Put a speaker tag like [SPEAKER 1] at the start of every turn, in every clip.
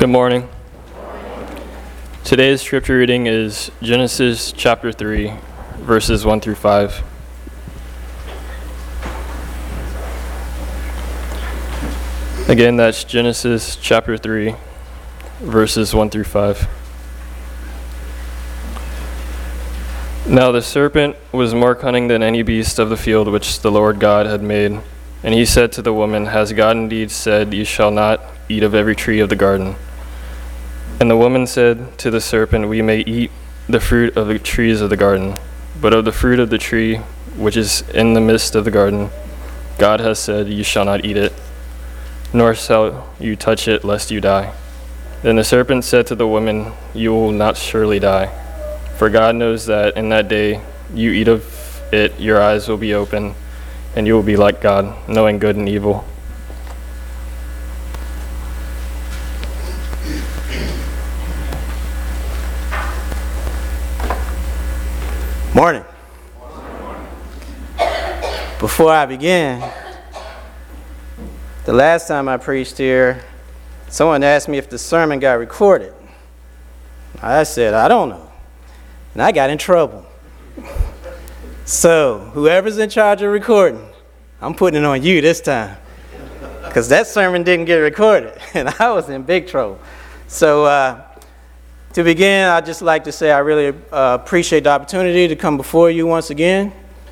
[SPEAKER 1] Good morning. Today's scripture reading is Genesis chapter 3, verses 1 through 5. Again, that's Genesis chapter 3, verses 1 through 5. Now the serpent was more cunning than any beast of the field which the Lord God had made. And he said to the woman, Has God indeed said, You shall not eat of every tree of the garden? And the woman said to the serpent, We may eat the fruit of the trees of the garden, but of the fruit of the tree which is in the midst of the garden, God has said, You shall not eat it, nor shall you touch it, lest you die. Then the serpent said to the woman, You will not surely die, for God knows that in that day you eat of it, your eyes will be open, and you will be like God, knowing good and evil.
[SPEAKER 2] Morning. Before I begin, the last time I preached here, someone asked me if the sermon got recorded. I said, I don't know. And I got in trouble. So, whoever's in charge of recording, I'm putting it on you this time. Because that sermon didn't get recorded, and I was in big trouble. So, to begin, I'd just like to say I really appreciate the opportunity to come before you once again.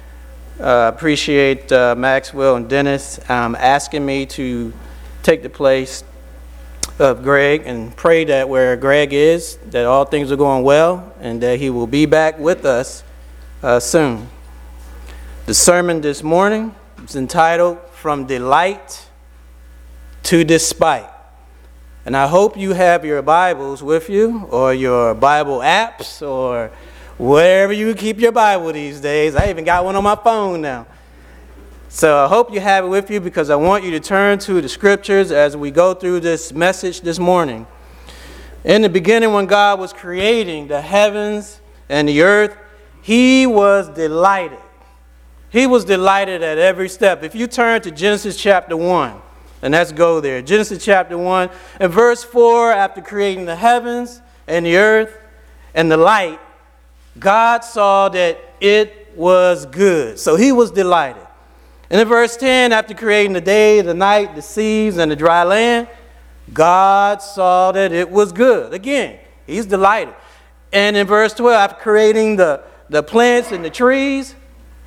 [SPEAKER 2] Appreciate Maxwell and Dennis asking me to take the place of Greg, and pray that where Greg is, that all things are going well, and that he will be back with us soon. The sermon this morning is entitled, From Delight to Despite. And I hope you have your Bibles with you, or your Bible apps, or wherever you keep your Bible these days. I even got one on my phone now. So I hope you have it with you, because I want you to turn to the scriptures as we go through this message this morning. In the beginning, when God was creating the heavens and the earth, he was delighted. He was delighted at every step. If you turn to Genesis chapter 1, and let's go there. Genesis chapter 1 and verse 4, after creating the heavens and the earth and the light, God saw that it was good. So he was delighted. And in verse 10, after creating the day, the night, the seas, and the dry land, God saw that it was good. Again, he's delighted. And in verse 12, after creating the plants and the trees,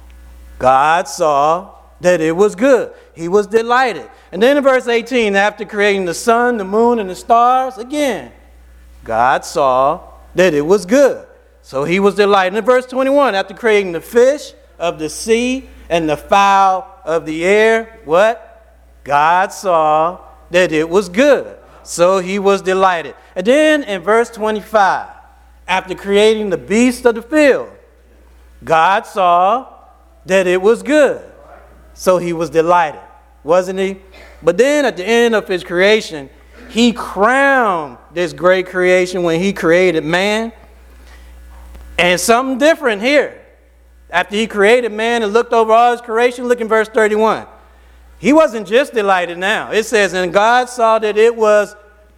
[SPEAKER 2] God saw that it was good. He was delighted. And then in verse 18, after creating the sun, the moon, and the stars, again, God saw that it was good. So he was delighted. And in verse 21, after creating the fish of the sea and the fowl of the air, what? God saw that it was good. So he was delighted. And then in verse 25, after creating the beasts of the field, God saw that it was good. So he was delighted, wasn't he? But then at the end of his creation, he crowned this great creation when he created man. And something different here. After he created man and looked over all his creation, look in verse 31. He wasn't just delighted now. It says, and God saw that it was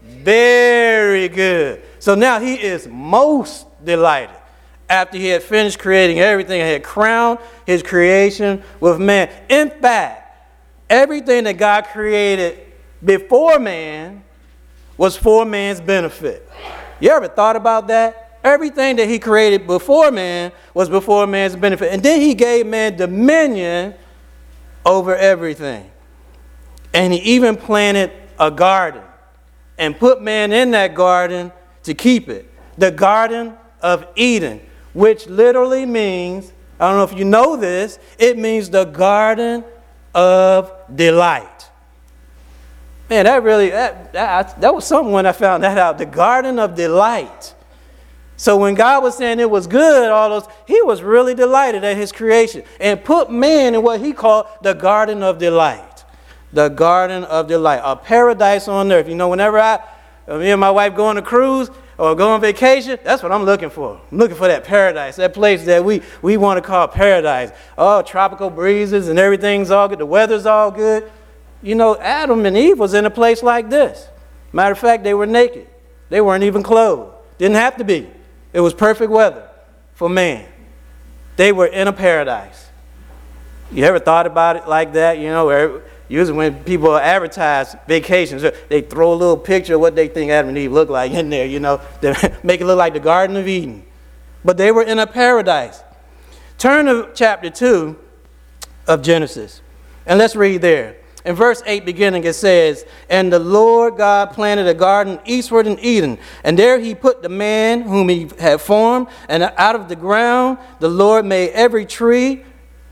[SPEAKER 2] very good. So now he is most delighted. After he had finished creating everything, he had crowned his creation with man. In fact, everything that God created before man was for man's benefit. You ever thought about that? Everything that he created before man was before man's benefit. And then he gave man dominion over everything. And he even planted a garden and put man in that garden to keep it. The Garden of Eden, which literally means, I don't know if you know this, it means the Garden of Delight. Man, that was something when I found that out. The Garden of Delight. So when God was saying it was good, he was really delighted at his creation and put man in what he called the Garden of Delight. The Garden of Delight, a paradise on earth. You know, whenever me and my wife go on a cruise or go on vacation, that's what I'm looking for. I'm looking for that paradise, that place that we want to call paradise. Oh, tropical breezes and everything's all good. The weather's all good. You know, Adam and Eve was in a place like this. Matter of fact, they were naked They weren't even clothed. Didn't have to be. It was perfect weather for man. They were in a paradise. You ever thought about it like that? You know, usually when people advertise vacations, they throw a little picture of what they think Adam and Eve look like in there, you know, to make it look like the Garden of Eden. But they were in a paradise. Turn to chapter 2 of Genesis, and let's read there. In verse 8 beginning, it says, "And the Lord God planted a garden eastward in Eden, and there he put the man whom he had formed, and out of the ground the Lord made every tree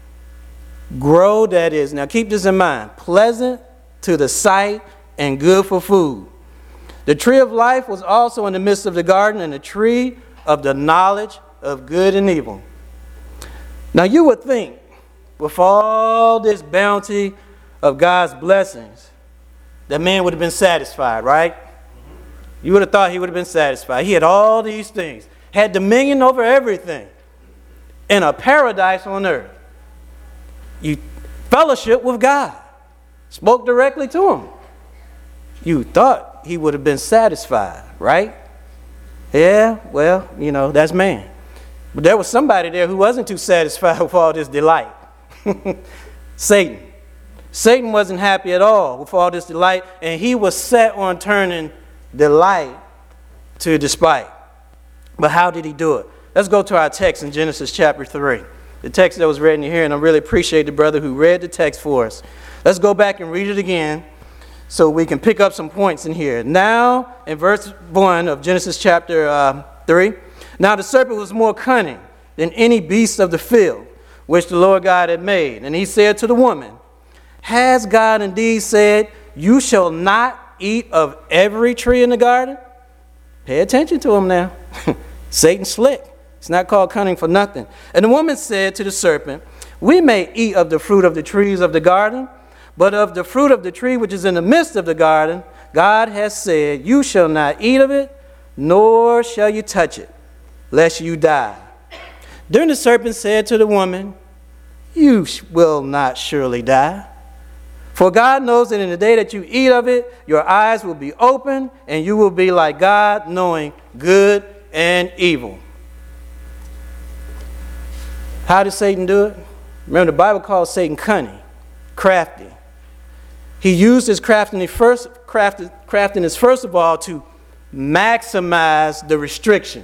[SPEAKER 2] grow that is," now keep this in mind, "pleasant to the sight and good for food. The tree of life was also in the midst of the garden, and the tree of the knowledge of good and evil." Now you would think, with all this bounty of God's blessings, that man would have been satisfied, right? You would have thought he would have been satisfied. He had all these things, had dominion over everything, in a paradise on earth. You fellowship with God, spoke directly to him. You thought he would have been satisfied, right? Yeah, well, you know, that's man. But there was somebody there who wasn't too satisfied with all this delight. Satan. Satan wasn't happy at all with all this delight, and he was set on turning delight to despite. But how did he do it? Let's go to our text in Genesis chapter 3. The text that was read in here, and I really appreciate the brother who read the text for us. Let's go back and read it again so we can pick up some points in here. Now, in verse 1 of Genesis chapter 3, "Now the serpent was more cunning than any beast of the field, which the Lord God had made. And he said to the woman, Has God indeed said, You shall not eat of every tree in the garden?" Pay attention to him now. Satan's slick. It's not called cunning for nothing. "And the woman said to the serpent, We may eat of the fruit of the trees of the garden, but of the fruit of the tree which is in the midst of the garden, God has said, You shall not eat of it, nor shall you touch it, lest you die. Then the serpent said to the woman, You will not surely die. For God knows that in the day that you eat of it, your eyes will be open, and you will be like God, knowing good and evil." How did Satan do it? Remember, the Bible calls Satan cunning, crafty. He used his craftiness first of all to maximize the restriction.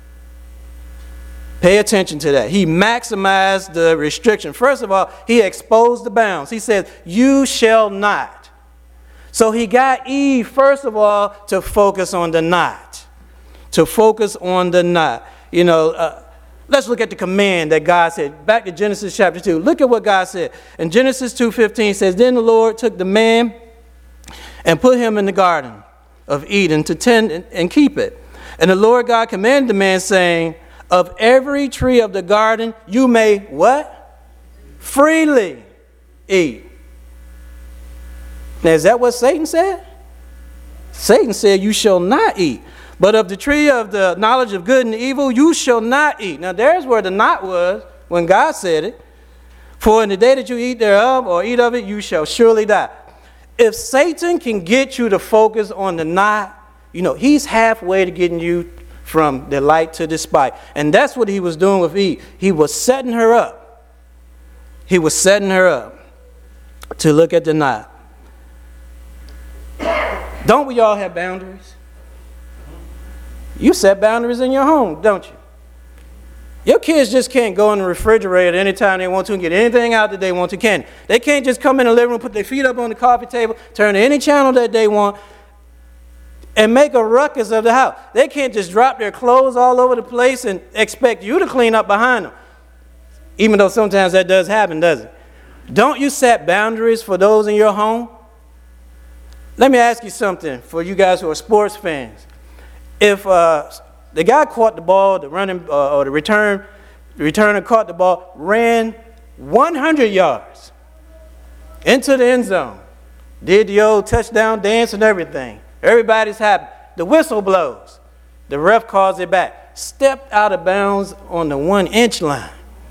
[SPEAKER 2] Pay attention to that. He maximized the restriction. First of all, he exposed the bounds. He said, "You shall not." So he got Eve, first of all, to focus on the not. To focus on the not. You know, let's look at the command that God said. Back to Genesis chapter 2. Look at what God said. In Genesis 2:15 says, "Then the Lord took the man and put him in the garden of Eden to tend and keep it. And the Lord God commanded the man, saying, Of every tree of the garden you may" what? "Freely eat." Now, is that what Satan said? Satan said, "You shall not eat. But of the tree of the knowledge of good and evil you shall not eat." Now, there's where the not was when God said it. "For in the day that you eat thereof or eat of it, you shall surely die." If Satan can get you to focus on the not, you know, he's halfway to getting you from delight to despite. And that's what he was doing with Eve. He was setting her up. He was setting her up to look at the not. Don't we all have boundaries? You set boundaries in your home, don't you? Your kids just can't go in the refrigerator anytime they want to and get anything out that they want to, can they? Can't just come in the living room, put their feet up on the coffee table, turn to any channel that they want, and make a ruckus of the house. They can't just drop their clothes all over the place and expect you to clean up behind them. Even though sometimes that does happen, doesn't it? Don't you set boundaries for those in your home? Let me ask you something for you guys who are sports fans. If the guy caught the ball, the running or the returner caught the ball, ran 100 yards into the end zone, did the old touchdown dance and everything. Everybody's happy. The whistle blows. The ref calls it back. Stepped out of bounds on the 1-inch line.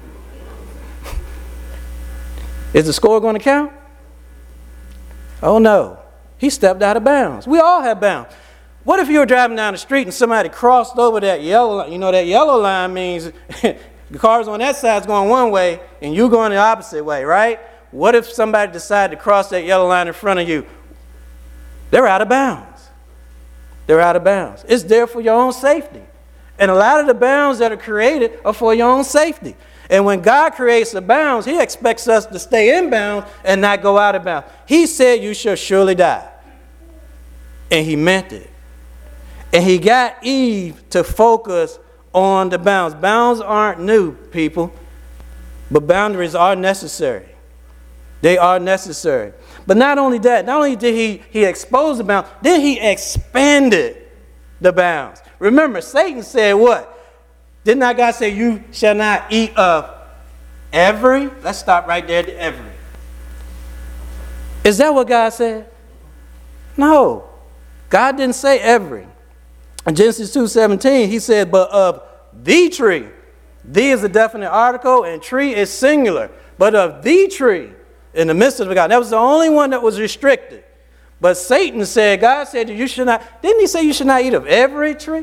[SPEAKER 2] Is the score going to count? Oh no. He stepped out of bounds. We all have bounds. What if you were driving down the street and somebody crossed over that yellow line? You know, that yellow line means the cars on that side is going one way and you going the opposite way, right? What if somebody decided to cross that yellow line in front of you? They're out of bounds. They're out of bounds. It's there for your own safety. And a lot of the bounds that are created are for your own safety. And when God creates the bounds, he expects us to stay in bounds and not go out of bounds. He said you shall surely die. And he meant it. And he got Eve to focus on the bounds. Bounds aren't new, people, but boundaries are necessary. They are necessary. But not only that, not only did he expose the bounds, then he expanded the bounds. Remember, Satan said what? Did not God say you shall not eat of every? Let's stop right there at the every. Is that what God said? No. God didn't say every. In Genesis 2:17, he said, but of the tree. The is a definite article and tree is singular. But of the tree in the midst of the garden. That was the only one that was restricted. But Satan said, God said that you should not, didn't he say you should not eat of every tree?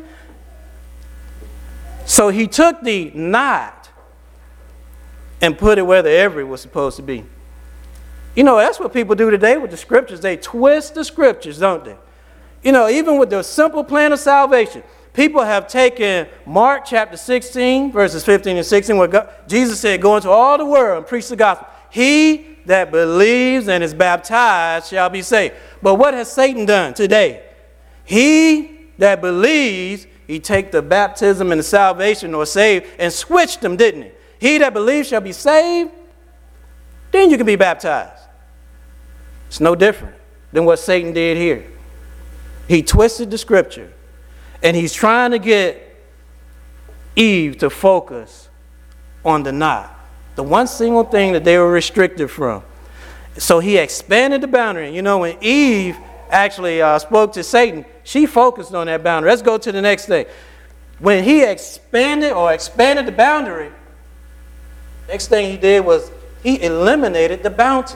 [SPEAKER 2] So he took the not and put it where the every was supposed to be. You know, that's what people do today with the scriptures. They twist the scriptures, don't they? You know, even with the simple plan of salvation, people have taken Mark chapter 16, verses 15 and 16, where Jesus said, go into all the world and preach the gospel. He that believes and is baptized shall be saved. But what has Satan done today? He that believes, he take the baptism and the salvation or saved and switched them, didn't he? He that believes shall be saved, then you can be baptized. It's no different than what Satan did here. He twisted the scripture, and he's trying to get Eve to focus on the not, the one single thing that they were restricted from. So he expanded the boundary. You know, when Eve actually spoke to Satan, she focused on that boundary. Let's go to the next thing. When he expanded the boundary, next thing he did was he eliminated the bounty.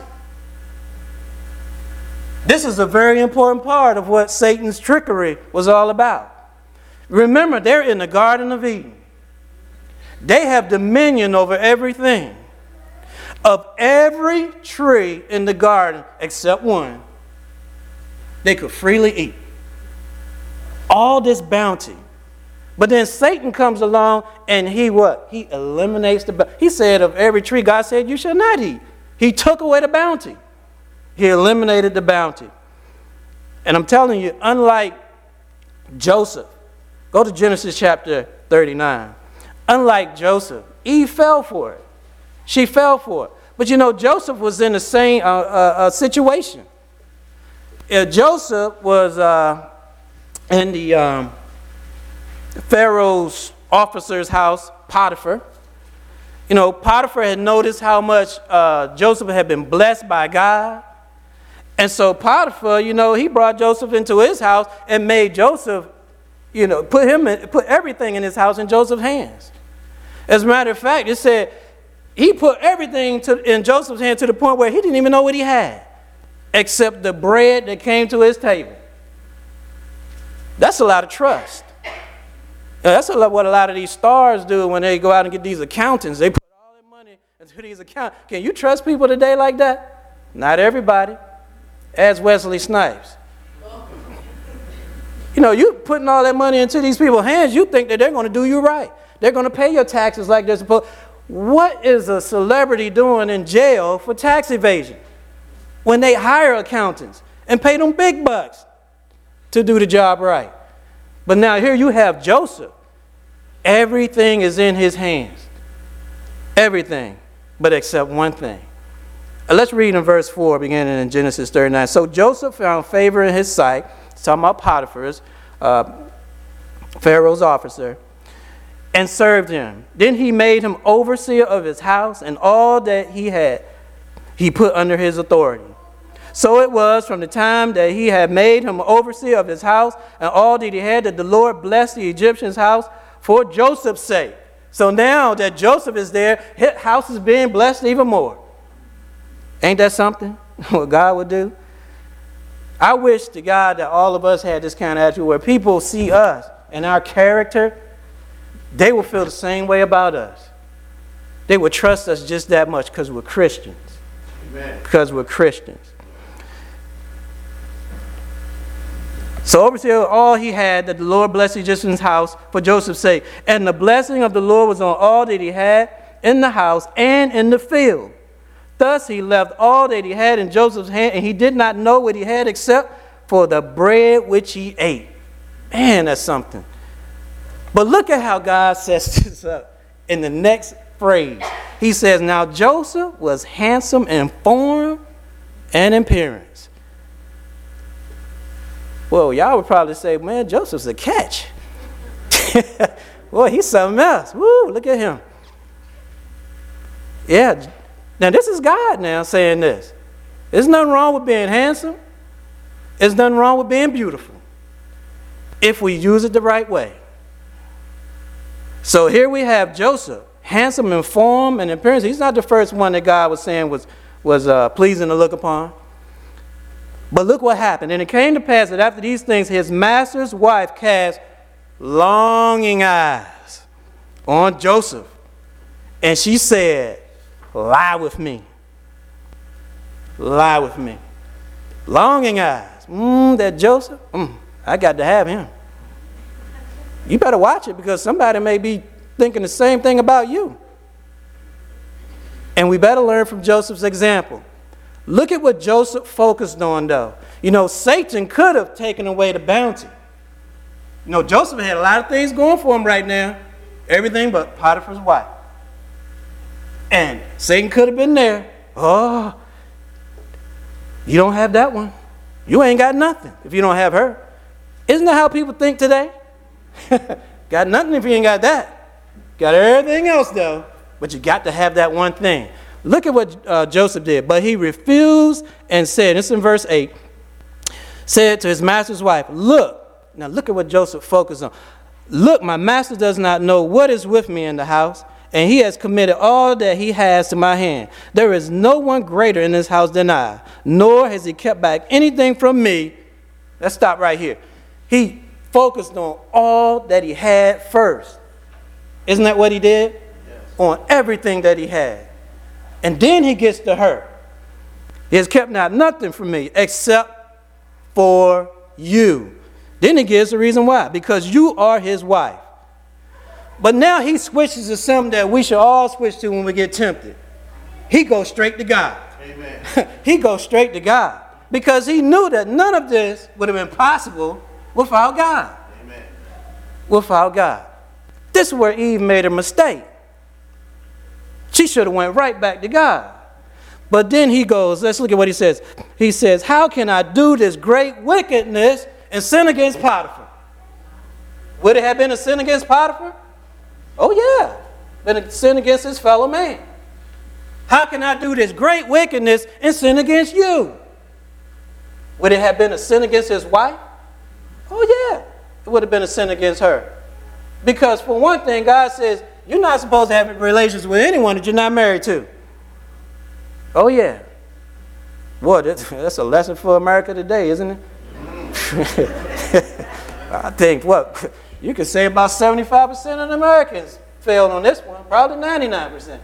[SPEAKER 2] This is a very important part of what Satan's trickery was all about. Remember, they're in the Garden of Eden. They have dominion over everything. Of every tree in the garden except one, they could freely eat. All this bounty. But then Satan comes along and he what? He eliminates the bounty. He said of every tree, God said, you shall not eat. He took away the bounty. He eliminated the bounty. And I'm telling you, unlike Joseph, go to Genesis chapter 39. Unlike Joseph, Eve fell for it. She fell for it. But you know, Joseph was in the same situation. Joseph was in the Pharaoh's officer's house, Potiphar. You know, Potiphar had noticed how much Joseph had been blessed by God. And so Potiphar, you know, he brought Joseph into his house and made Joseph, you know, put everything in his house in Joseph's hands. As a matter of fact, it said he put everything in Joseph's hand to the point where he didn't even know what he had, except the bread that came to his table. That's a lot of trust. That's what a lot of these stars do when they go out and get these accountants. They put all their money into these accounts. Can you trust people today like that? Not everybody. As Wesley Snipes. You know, you putting all that money into these people's hands, you think that they're going to do you right. They're going to pay your taxes like they're supposed. What is a celebrity doing in jail for tax evasion? When they hire accountants and pay them big bucks to do the job right. But now here you have Joseph. Everything is in his hands. Everything, but except one thing. Let's read in verse 4, beginning in Genesis 39. So Joseph found favor in his sight, talking about Potiphar's, Pharaoh's officer, and served him. Then he made him overseer of his house, and all that he had he put under his authority. So it was from the time that he had made him overseer of his house, and all that he had, that the Lord blessed the Egyptian's house for Joseph's sake. So now that Joseph is there, his house is being blessed even more. Ain't that something? What God would do? I wish to God that all of us had this kind of attitude where people see us and our character, they will feel the same way about us. They would trust us just that much because we're Christians. Amen. Because we're Christians. So overseer all he had, that the Lord blessed Egyptian's house for Joseph's sake. And the blessing of the Lord was on all that he had in the house and in the field. Thus he left all that he had in Joseph's hand, and he did not know what he had except for the bread which he ate. Man, that's something. But look at how God sets this up in the next phrase. He says, now Joseph was handsome in form and in appearance. Well, y'all would probably say, man, Joseph's a catch. Boy, he's something else. Woo, look at him. Yeah. Now, this is God now saying this. There's nothing wrong with being handsome. There's nothing wrong with being beautiful if we use it the right way. So here we have Joseph, handsome in form and appearance. He's not the first one that God was saying was pleasing to look upon. But look what happened. And it came to pass that after these things, his master's wife cast longing eyes on Joseph. And she said, lie with me. Lie with me. Longing eyes. That Joseph, I got to have him. You better watch it because somebody may be thinking the same thing about you. And we better learn from Joseph's example. Look at what Joseph focused on, though. You know, Satan could have taken away the bounty. You know, Joseph had a lot of things going for him right now. Everything but Potiphar's wife. And Satan could have been there. Oh, you don't have that one. You ain't got nothing if you don't have her. Isn't that how people think today? Got nothing if you ain't got that. Got everything else, though. But you got to have that one thing. Look at what Joseph did. But he refused and said, this is in verse 8, said to his master's wife, look. Now look at what Joseph focused on. Look, my master does not know what is with me in the house, and he has committed all that he has to my hand. There is no one greater in this house than I, nor has he kept back anything from me. Let's stop right here. He focused on all that he had first. Isn't that what he did? Yes. On everything that he had. And then he gets to her. He has kept not nothing from me except for you. Then he gives the reason why. Because you are his wife. But now he switches to something that we should all switch to when we get tempted. He goes straight to God. Amen. He goes straight to God. Because he knew that none of this would have been possible without God. Amen. Without God. This is where Eve made a mistake. She should have went right back to God. But then he goes, let's look at what he says. He says, how can I do this great wickedness and sin against Potiphar? Would it have been a sin against Potiphar? Oh yeah, been a sin against his fellow man. How can I do this great wickedness and sin against you? Would it have been a sin against his wife? Oh yeah, it would have been a sin against her. Because for one thing, God says, you're not supposed to have relations with anyone that you're not married to. Oh yeah. Boy, that's a lesson for America today, isn't it? I think, what, you could say about 75% of the Americans failed on this one, probably 99%.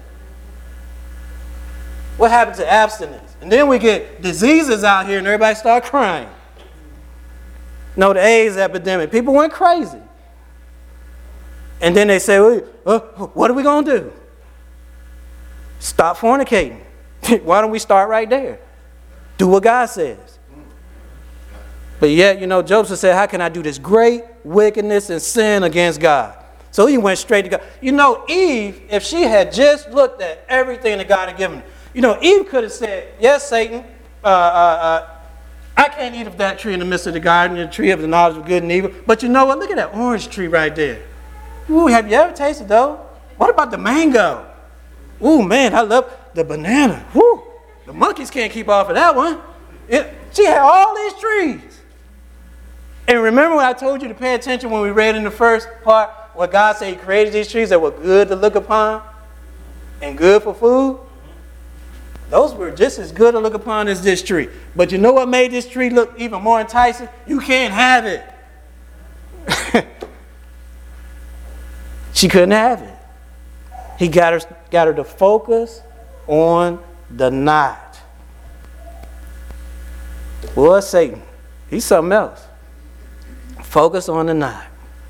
[SPEAKER 2] What happened to abstinence? And then we get diseases out here and everybody start crying. No, the AIDS epidemic. People went crazy. And then they say, what are we going to do? Stop fornicating. Why don't we start right there? Do what God says. But yet, you know, Joseph said, how can I do this great wickedness and sin against God? So he went straight to God. You know, Eve, if she had just looked at everything that God had given her, you know, Eve could have said, yes, Satan, I can't eat of that tree in the midst of the garden, the tree of the knowledge of good and evil. But you know what? Look at that orange tree right there. Ooh, have you ever tasted though? What about the mango? Ooh, man, I love the banana. Woo, the monkeys can't keep off of that one. She had all these trees. And remember when I told you to pay attention when we read in the first part what God said he created these trees that were good to look upon and good for food? Those were just as good to look upon as this tree. But you know what made this tree look even more enticing? You can't have it. She couldn't have it. He got her to focus on the knot. Boy, Satan, he's something else. Focus on the knot.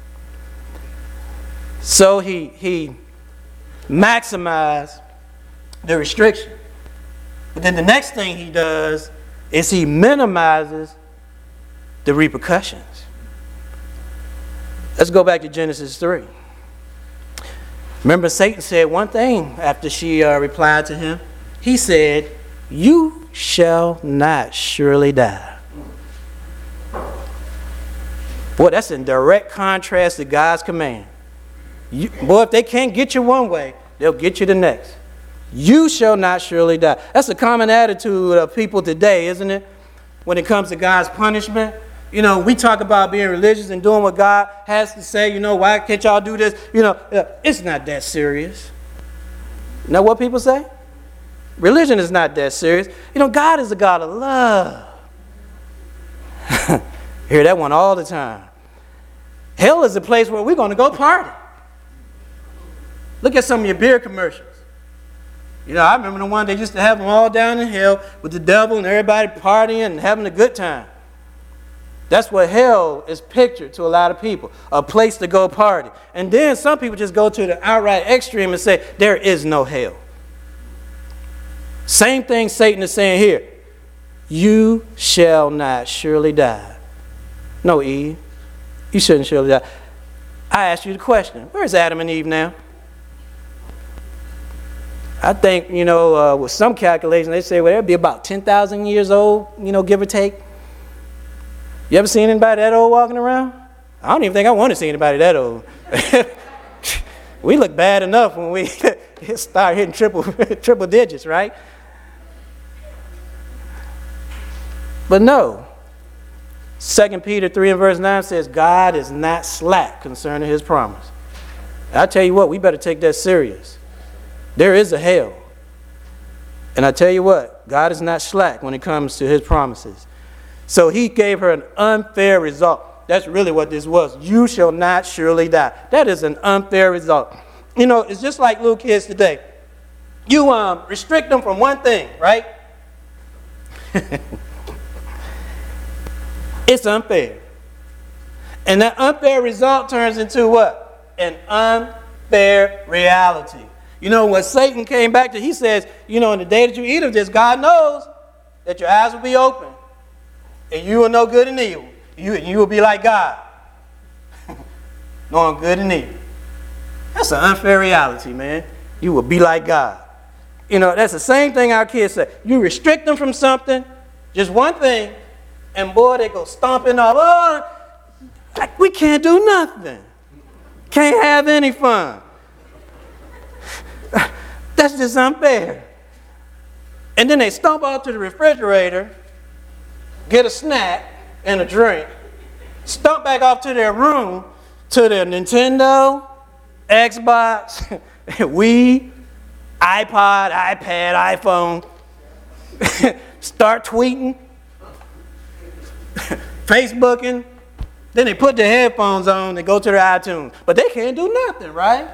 [SPEAKER 2] So he maximized the restriction. But then the next thing he does is he minimizes the repercussions. Let's go back to Genesis 3. Remember, Satan said one thing after she replied to him. He said, "You shall not surely die." Boy, that's in direct contrast to God's command. Boy, if they can't get you one way, they'll get you the next. You shall not surely die. That's a common attitude of people today, isn't it? When it comes to God's punishment. You know, we talk about being religious and doing what God has to say. You know, why can't y'all do this? You know, it's not that serious. You know what people say? Religion is not that serious. You know, God is a God of love. Hear that one all the time. Hell is a place where we're going to go party. Look at some of your beer commercials. You know, I remember the one they used to have them all down in hell with the devil and everybody partying and having a good time. That's what hell is pictured to a lot of people, a place to go party. And then some people just go to the outright extreme and say, there is no hell. Same thing Satan is saying here. You shall not surely die. No, Eve, you shouldn't surely die. I asked you the question, where's Adam and Eve now? I think, you know, with some calculations, they say, well, they'll be about 10,000 years old, you know, give or take. You ever seen anybody that old walking around? I don't even think I want to see anybody that old. We look bad enough when we start hitting triple digits, right? But no. 2 Peter 3 and verse 9 says, God is not slack concerning his promise. I tell you what, we better take that serious. There is a hell. And I tell you what, God is not slack when it comes to his promises. So he gave her an unfair result. That's really what this was. You shall not surely die. That is an unfair result. You know, it's just like little kids today. You restrict them from one thing, right? It's unfair. And that unfair result turns into what? An unfair reality. You know, when Satan came back to, he says, you know, in the day that you eat of this, God knows that your eyes will be open. And you will know good and evil. You will be like God. Knowing good and evil. That's an unfair reality, man. You will be like God. You know, that's the same thing our kids say. You restrict them from something, just one thing, and boy, they go stomping off. Oh, we can't do nothing. Can't have any fun. That's just unfair. And then they stomp out to the refrigerator, get a snack and a drink, stomp back off to their room, to their Nintendo, Xbox, Wii, iPod, iPad, iPhone, start tweeting, Facebooking. Then they put their headphones on and go to their iTunes. But they can't do nothing, right?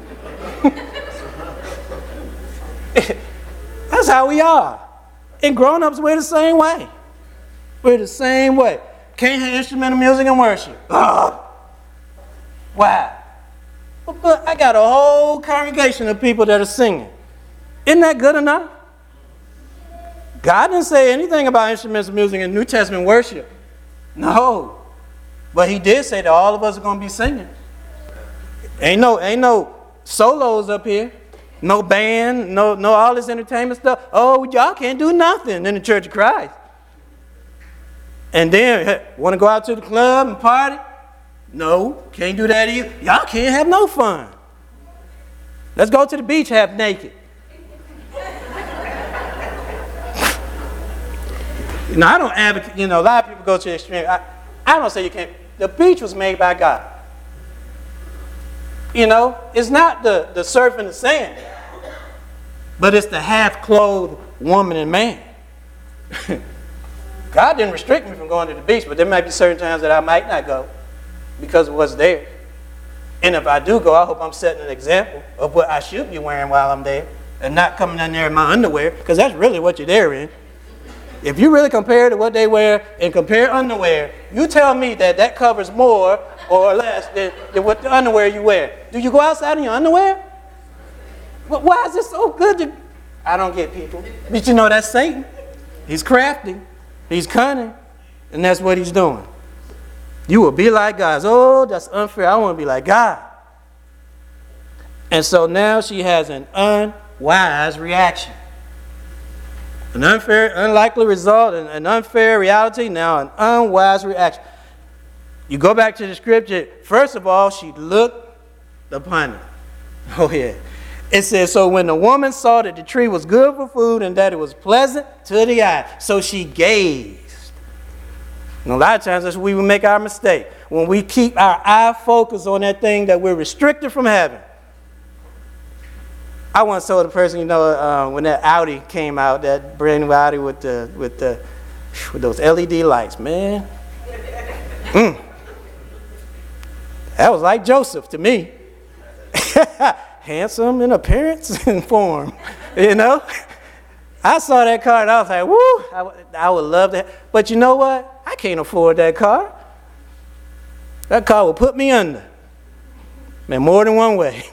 [SPEAKER 2] That's how we are. And grown-ups, we're the same way. We're the same way. Can't have instrumental music and worship. Ugh. Why? But I got a whole congregation of people that are singing. Isn't that good enough? God didn't say anything about instrumental music and New Testament worship. No. But he did say that all of us are going to be singing. Ain't no solos up here. No band, no all this entertainment stuff. Oh, y'all can't do nothing in the Church of Christ. And then, want to go out to the club and party? No, can't do that either. Y'all can't have no fun. Let's go to the beach half naked. I don't advocate, a lot of people go to the extreme. I don't say you can't. The beach was made by God. It's not the surf in the sand, but it's the half-clothed woman and man. God didn't restrict me from going to the beach, but there might be certain times that I might not go because of what's there. And if I do go, I hope I'm setting an example of what I should be wearing while I'm there and not coming in there in my underwear, because that's really what you're there in. If you really compare to what they wear and compare underwear, you tell me that that covers more or less than what the underwear you wear. Do you go outside in your underwear? But why is it so good? I don't get people. But you know that's Satan. He's crafty. He's cunning. And that's what he's doing. You will be like God. Oh, that's unfair. I want to be like God. And so now she has an unwise reaction. An unfair, unlikely result, an unfair reality, now an unwise reaction. You go back to the scripture. First of all, she looked upon it. Oh, yeah. It says, so when the woman saw that the tree was good for food and that it was pleasant to the eye, so she gazed. And a lot of times that's where we make our mistake. When we keep our eye focused on that thing that we're restricted from having. I once told a person, when that Audi came out, that brand new Audi with those LED lights, man. That was like Joseph to me. Handsome in appearance and form, I saw that car and I was like, woo, I would love that. But you know what? I can't afford that car. That car will put me under. Man, more than one way.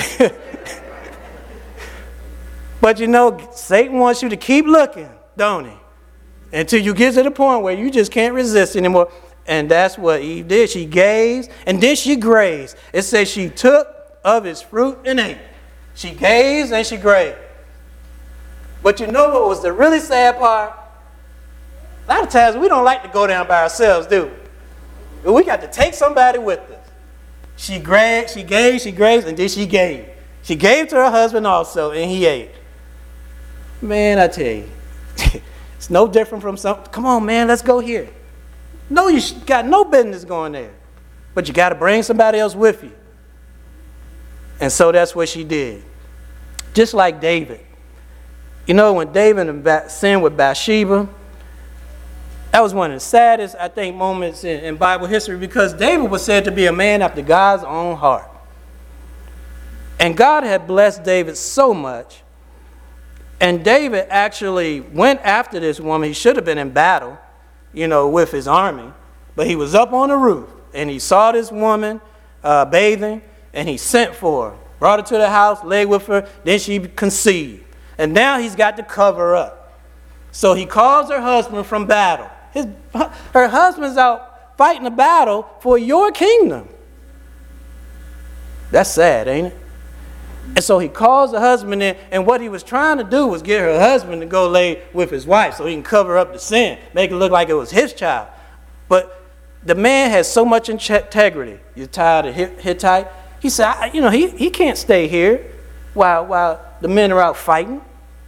[SPEAKER 2] But Satan wants you to keep looking, don't he? Until you get to the point where you just can't resist anymore. And that's what Eve did. She gazed and then she grazed. It says she took of its fruit and ate. She gazed and she grazed. But you know what was the really sad part? A lot of times we don't like to go down by ourselves, do we? But we got to take somebody with us. She grazed, and then she gave. She gave to her husband also, and he ate. Man, I tell you, it's no different from something. Come on, man, let's go here. No, you got no business going there. But you got to bring somebody else with you. And so that's what she did. Just like David. When David sinned with Bathsheba, that was one of the saddest, I think, moments in Bible history, because David was said to be a man after God's own heart. And God had blessed David so much. And David actually went after this woman. He should have been in battle, with his army. But he was up on the roof, and he saw this woman bathing, and he sent for her, brought her to the house, laid with her, then she conceived. And now he's got to cover her up. So he calls her husband from battle. Her husband's out fighting a battle for your kingdom. That's sad, ain't it? And so he calls the husband in, and what he was trying to do was get her husband to go lay with his wife so he can cover up the sin, make it look like it was his child. But the man has so much integrity. You're tired of Hittite. He said, he can't stay here while the men are out fighting.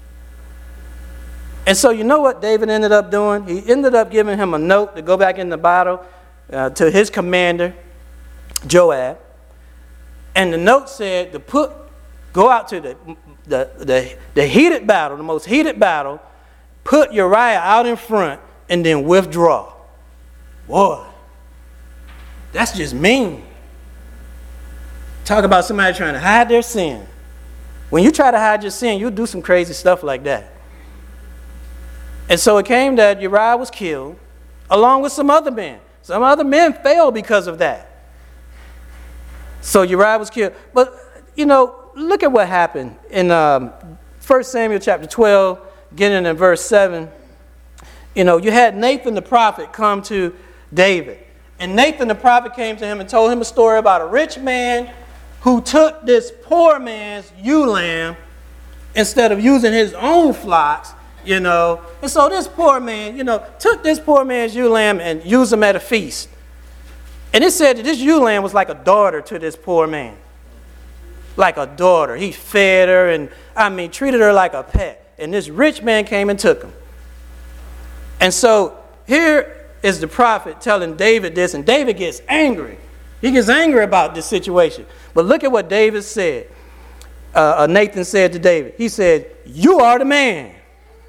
[SPEAKER 2] And so you know what David ended up doing? He ended up giving him a note to go back in the battle to his commander, Joab. And the note said to go out to the heated battle, the most heated battle, put Uriah out in front, and then withdraw. Boy, that's just mean. Talk about somebody trying to hide their sin. When you try to hide your sin, you'll do some crazy stuff like that. And so it came that Uriah was killed, along with some other men. Some other men fell because of that. So Uriah was killed. But, look at what happened in 1 Samuel chapter 12, beginning in verse 7. You had Nathan the prophet come to David. And Nathan the prophet came to him and told him a story about a rich man who took this poor man's ewe lamb instead of using his own flocks, And so this poor man, took this poor man's ewe lamb and used him at a feast. And it said that this ewe lamb was like a daughter to this poor man. Like a daughter. He fed her and, treated her like a pet. And this rich man came and took him. And so here is the prophet telling David this, and David gets angry. He gets angry about this situation. But look at what David said. Nathan said to David. He said, "You are the man."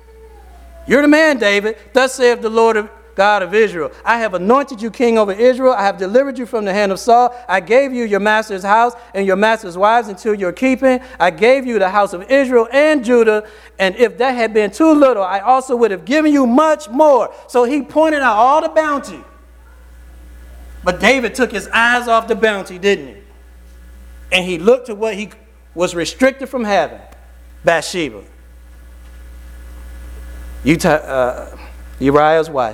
[SPEAKER 2] You're the man, David. Thus saith the Lord God of Israel. I have anointed you king over Israel. I have delivered you from the hand of Saul. I gave you your master's house and your master's wives into your keeping. I gave you the house of Israel and Judah. And if that had been too little, I also would have given you much more. So he pointed out all the bounty. But David took his eyes off the bounty, didn't he? And he looked to what he was restricted from having, Bathsheba, Uriah's wife.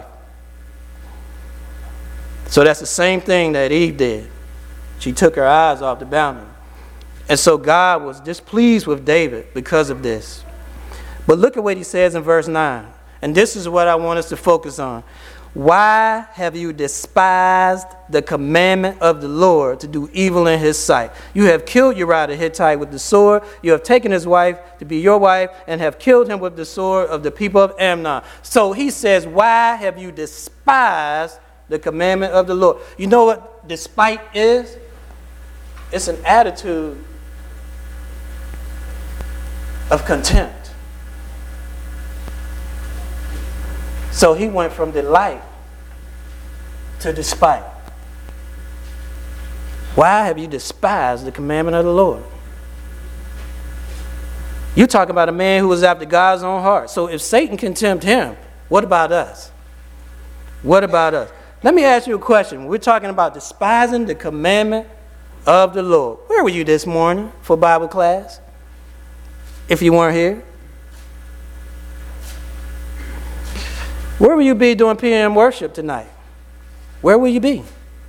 [SPEAKER 2] So that's the same thing that Eve did. She took her eyes off the bounty. And so God was displeased with David because of this. But look at what he says in verse 9. And this is what I want us to focus on. Why have you despised the commandment of the Lord to do evil in his sight? You have killed Uriah the Hittite with the sword. You have taken his wife to be your wife and have killed him with the sword of the people of Ammon. So he says, why have you despised the commandment of the Lord? You know what despite is? It's an attitude of contempt. So he went from delight to despite. Why have you despised the commandment of the Lord? You're talking about a man who was after God's own heart. So if Satan can tempt him, what about us? What about us? Let me ask you a question. We're talking about despising the commandment of the Lord. Where were you this morning for Bible class? If you weren't here. Where will you be doing PM worship tonight? Where will you be?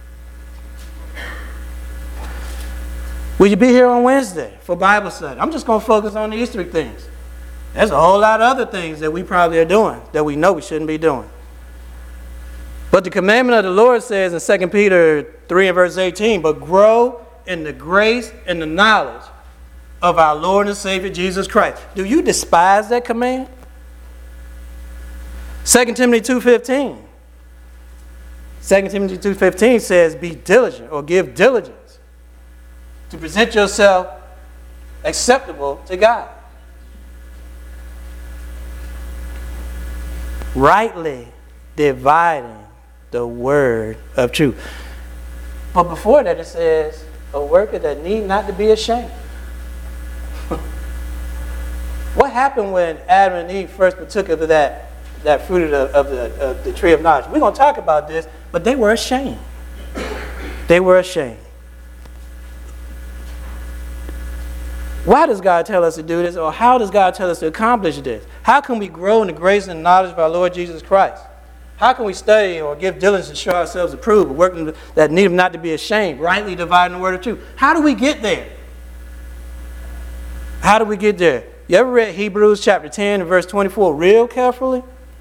[SPEAKER 2] Will you be here on Wednesday for Bible study? I'm just going to focus on the Easter things. There's a whole lot of other things that we probably are doing that we know we shouldn't be doing. But the commandment of the Lord says in 2 Peter 3 and verse 18, but grow in the grace and the knowledge of our Lord and Savior Jesus Christ. Do you despise that command? 2 Timothy 2:15. 2 Timothy 2:15 says, be diligent or give diligence to present yourself acceptable to God. Rightly dividing the word of truth. But before that it says, a worker that need not to be ashamed. What happened when Adam and Eve first partook of that fruit of the tree of knowledge? We're going to talk about this, but they were ashamed. They were ashamed. Why does God tell us to do this, or how does God tell us to accomplish this? How can we grow in the grace and knowledge of our Lord Jesus Christ? How can we study or give diligence to show ourselves approved, working that need not to be ashamed, rightly dividing the word of truth? How do we get there? How do we get there? You ever read Hebrews chapter 10 and verse 24 real carefully?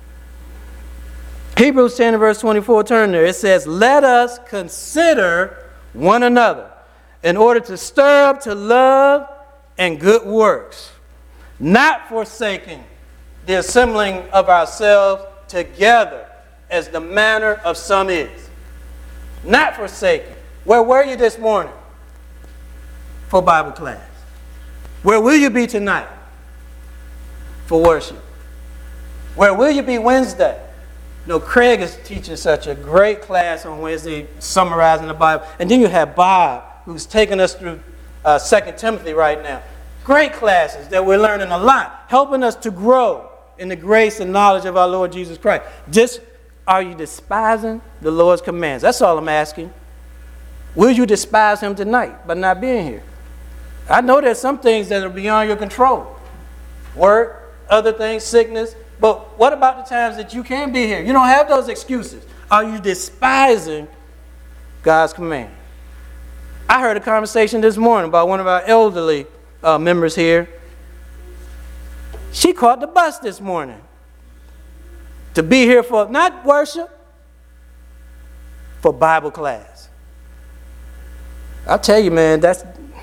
[SPEAKER 2] Hebrews 10 and verse 24, turn there. It says, let us consider one another in order to stir up to love and good works, not forsaking the assembling of ourselves together as the manner of some is. Not forsaking. Where were you this morning for Bible class? Where will you be tonight for worship? Where will you be Wednesday? No, Craig is teaching such a great class on Wednesday, summarizing the Bible. And then you have Bob, who's taking us through 2 Timothy right now. Great classes that we're learning a lot, helping us to grow in the grace and knowledge of our Lord Jesus Christ. Are you despising the Lord's commands? That's all I'm asking. Will you despise him tonight by not being here? I know there's some things that are beyond your control. Work, other things, sickness. But what about the times that you can be here? You don't have those excuses. Are you despising God's command? I heard a conversation this morning about one of our elderly members here. She caught the bus this morning to be here for not worship, for Bible class. I'll tell you, man, that's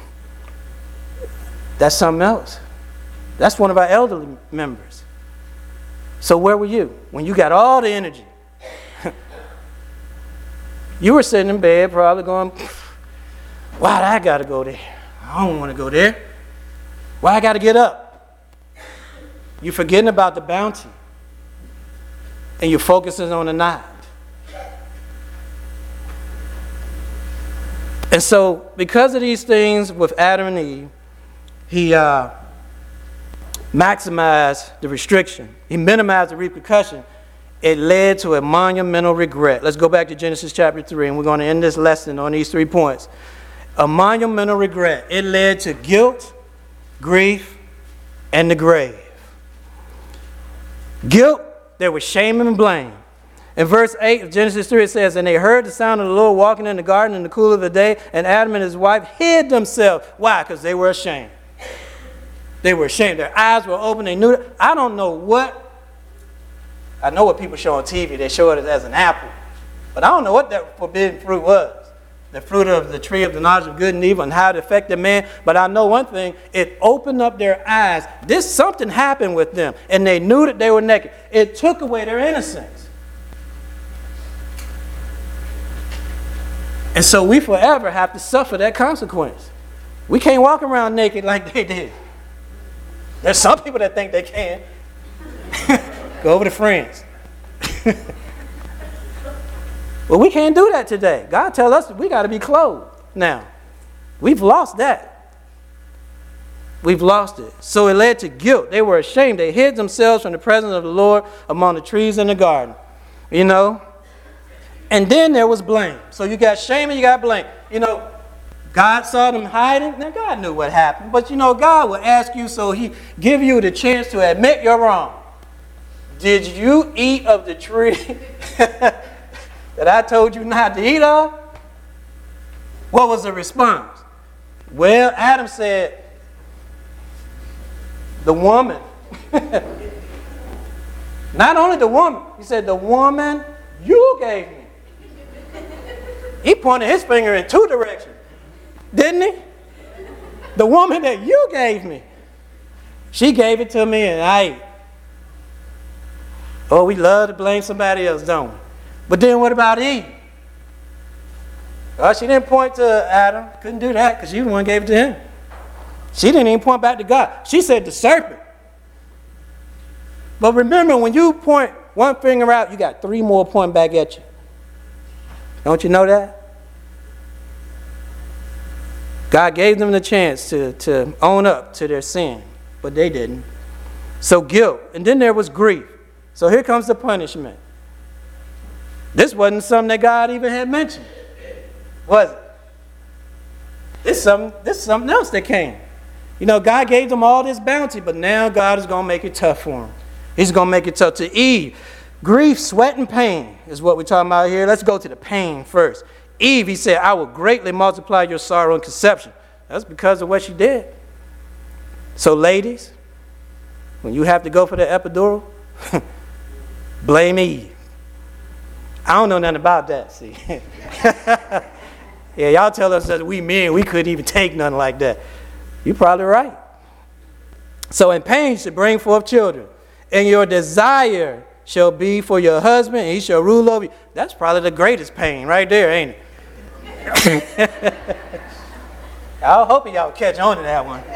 [SPEAKER 2] something else. That's one of our elderly members. So where were you when you got all the energy? You were sitting in bed probably going, why I got to go there? I don't want to go there. Why I got to get up? You're forgetting about the bounty. and you're focusing on the not. And so, because of these things with Adam and Eve, he maximized the restriction. He minimized the repercussion. It led to a monumental regret. Let's go back to Genesis chapter 3, and we're going to end this lesson on these 3 points. A monumental regret. It led to guilt, grief, and the grave. Guilt, there was shame and blame. In verse 8 of Genesis 3, it says, "And they heard the sound of the Lord walking in the garden in the cool of the day, and Adam and his wife hid themselves." Why? Because they were ashamed. They were ashamed. Their eyes were open. They knew. I don't know what. I know what people show on TV. They show it as an apple. But I don't know what that forbidden fruit was. The fruit of the tree of the knowledge of good and evil and how it affected man. But I know one thing. It opened up their eyes. Something happened with them. And they knew that they were naked. It took away their innocence. And so we forever have to suffer that consequence. We can't walk around naked like they did. There's some people that think they can. Go over to friends. Well, we can't do that today. God tells us that we got to be clothed now. We've lost that. We've lost it. So it led to guilt. They were ashamed. They hid themselves from the presence of the Lord among the trees in the garden. You know? And then there was blame. So you got shame and you got blame. You know, God saw them hiding. Now, God knew what happened. But, you know, God will ask you, so he give you the chance to admit you're wrong. Did you eat of the tree that I told you not to eat of? What was the response? Well, Adam said, the woman. Not only the woman. He said, the woman you gave me. He pointed his finger in 2 directions. Didn't he? The woman that you gave me. She gave it to me and I ate. Oh, we love to blame somebody else, don't we? But then what about Eve? Well, she didn't point to Adam. Couldn't do that because she was the one who gave it to him. She didn't even point back to God. She said the serpent. But remember, when you point one finger out, you got 3 more pointing back at you. Don't you know that? God gave them the chance to own up to their sin, but they didn't. So guilt. And then there was grief. So here comes the punishment. This wasn't something that God even had mentioned, was it? This is something else that came. You know, God gave them all this bounty, but now God is going to make it tough for them. He's going to make it tough. To Eve, grief, sweat, and pain is what we're talking about here. Let's go to the pain first. Eve, he said, I will greatly multiply your sorrow and conception. That's because of what she did. So ladies, when you have to go for the epidural, blame Eve. I don't know nothing about that, see. Yeah, y'all tell us that we men, we couldn't even take nothing like that. You're probably right. So in pain you should bring forth children. And your desire shall be for your husband, and he shall rule over you. That's probably the greatest pain right there, ain't it? I hope y'all catch on to that one.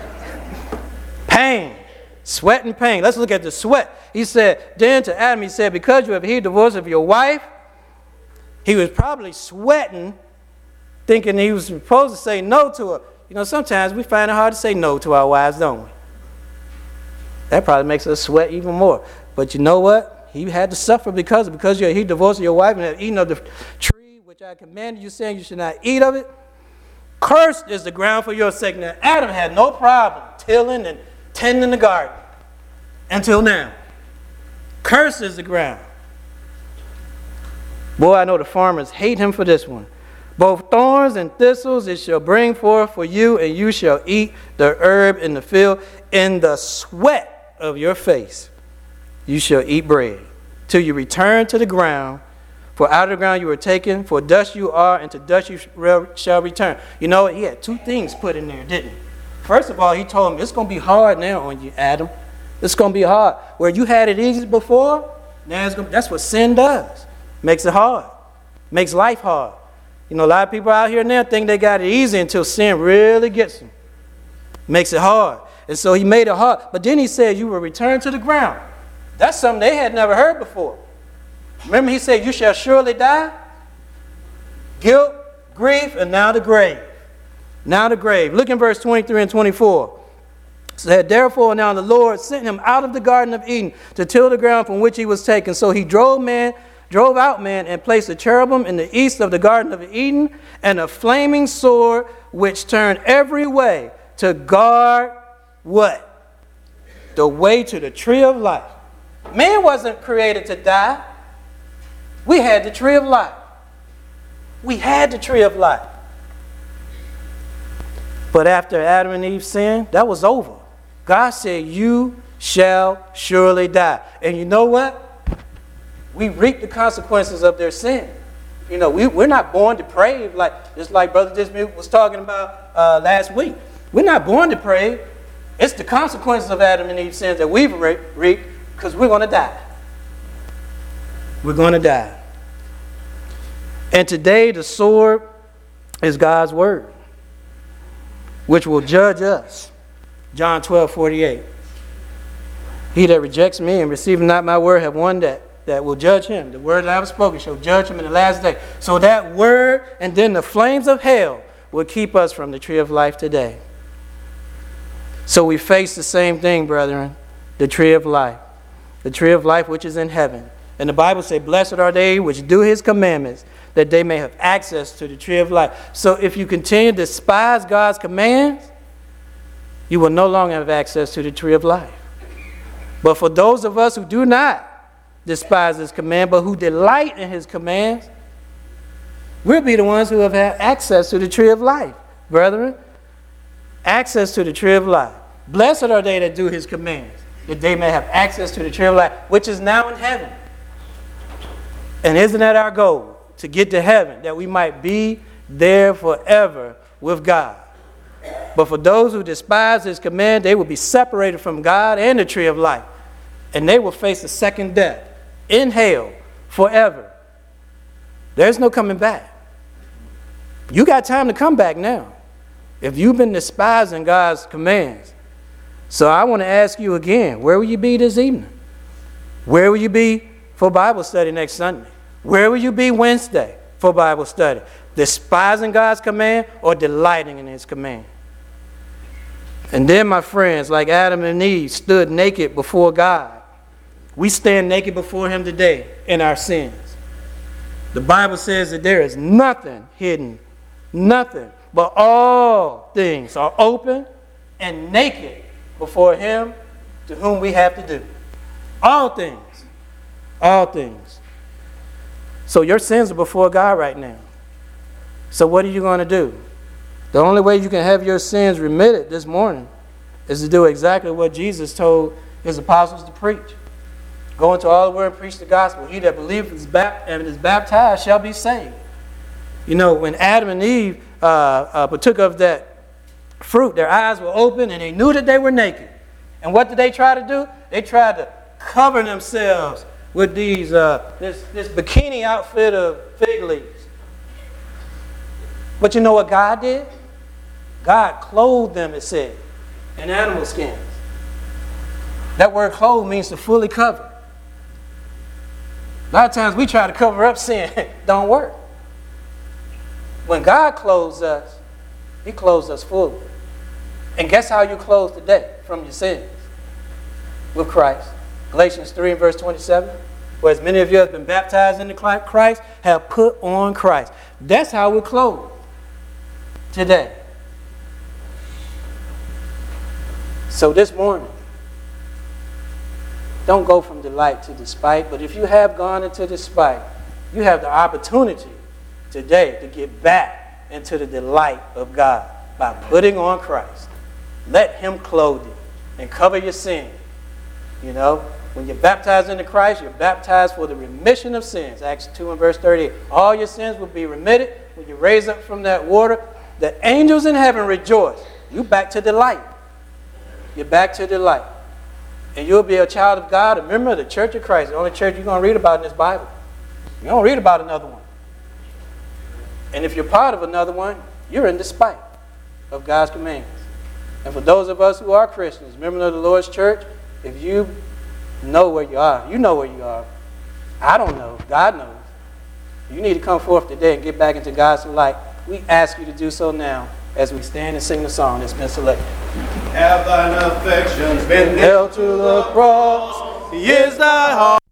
[SPEAKER 2] Pain. Sweat and pain. Let's look at the sweat. He said, then to Adam, he said, because you have heeded the voice of your wife, he was probably sweating, thinking he was supposed to say no to her. You know, sometimes we find it hard to say no to our wives, don't we? That probably makes us sweat even more. But you know what? He had to suffer because you have heeded the voice of your wife and have eaten of the tree which I commanded you, saying you should not eat of it. Cursed is the ground for your sake. Now, Adam had no problem tilling and tending the garden until now. Cursed is the ground. Boy, I know the farmers hate him for this one. Both thorns and thistles it shall bring forth for you, and you shall eat the herb in the field. In the sweat of your face you shall eat bread, till you return to the ground. For out of the ground you were taken, for dust you are, and to dust you shall return. You know, he had 2 things put in there, didn't he? First of all, he told him, it's going to be hard now on you, Adam. It's going to be hard. Where you had it easy before, now that's what sin does. Makes it hard. Makes life hard. You know, a lot of people out here now think they got it easy until sin really gets them. Makes it hard. And so he made it hard. But then he said, you will return to the ground. That's something they had never heard before. Remember he said, you shall surely die? Guilt, grief, and now the grave. Now the grave. Look in verse 23 and 24. It said, therefore now the Lord sent him out of the Garden of Eden to till the ground from which he was taken. So he drove out man and placed a cherubim in the east of the Garden of Eden and a flaming sword which turned every way to guard what? The way to the tree of life. Man wasn't created to die. We had the tree of life. We had the tree of life. But after Adam and Eve sinned, that was over. God said, you shall surely die. And you know what? We reap the consequences of their sin. You know, we're not born depraved, just like Brother Dismuke was talking about last week. We're not born depraved. It's the consequences of Adam and Eve's sins that we've reaped, because we're going to die. We're going to die. And today the sword is God's word, which will judge us. John 12:48. He that rejects me and receiveth not my word have one that will judge him. The word that I have spoken shall judge him in the last day. So that word and then the flames of hell will keep us from the tree of life today. So we face the same thing, brethren, the tree of life. The tree of life which is in heaven. And the Bible says, blessed are they which do his commandments, that they may have access to the tree of life. So if you continue to despise God's commands, you will no longer have access to the tree of life. But for those of us who do not despise his command, but who delight in his commands, we'll be the ones who have had access to the tree of life, brethren. Access to the tree of life. Blessed are they that do his commands, that they may have access to the tree of life, which is now in heaven. And isn't that our goal? To get to heaven, that we might be there forever with God. But for those who despise his command, they will be separated from God and the tree of life. And they will face a second death in hell forever. There's no coming back. You got time to come back now, if you've been despising God's commands. So I want to ask you again, where will you be this evening? Where will you be for Bible study next Sunday? Where will you be Wednesday for Bible study? Despising God's command or delighting in his command? And then, my friends, like Adam and Eve stood naked before God, we stand naked before him today in our sins. The Bible says that there is nothing hidden, nothing, but all things are open and naked before him to whom we have to do. All things. All things. So your sins are before God right now. So what are you going to do? The only way you can have your sins remitted this morning is to do exactly what Jesus told his apostles to preach. Go into all the world and preach the gospel. He that believeth and is baptized shall be saved. You know, when Adam and Eve partook of that fruit, their eyes were open and they knew that they were naked. And what did they try to do? They tried to cover themselves with these this bikini outfit of fig leaves. But you know what God did? God clothed them, it said, in animal skins. That word clothe means to fully cover. A lot of times we try to cover up sin. Don't work. When God clothes us, he clothes us fully. And guess how you clothe today from your sins? With Christ. Galatians 3 and verse 27. For as many of you have been baptized into Christ, have put on Christ. That's how we're clothed today. So this morning, don't go from delight to despite, but if you have gone into despite, you have the opportunity today to get back into the delight of God by putting on Christ. Let him clothe you and cover your sin. You know, when you're baptized into Christ, you're baptized for the remission of sins. Acts 2 and verse 38. All your sins will be remitted when you raise up from that water. The angels in heaven rejoice. You back to delight. You're back to delight. And you'll be a child of God, a member of the Church of Christ, the only church you're going to read about in this Bible. You don't read about another one. And if you're part of another one, you're in despite of God's commands. And for those of us who are Christians, members of the Lord's church, if you know where you are, you know where you are. I don't know. God knows. You need to come forth today and get back into God's light. We ask you to do so now as we stand and sing the song that's been selected.
[SPEAKER 3] Have thine affections been nailed to the cross? He is thy heart.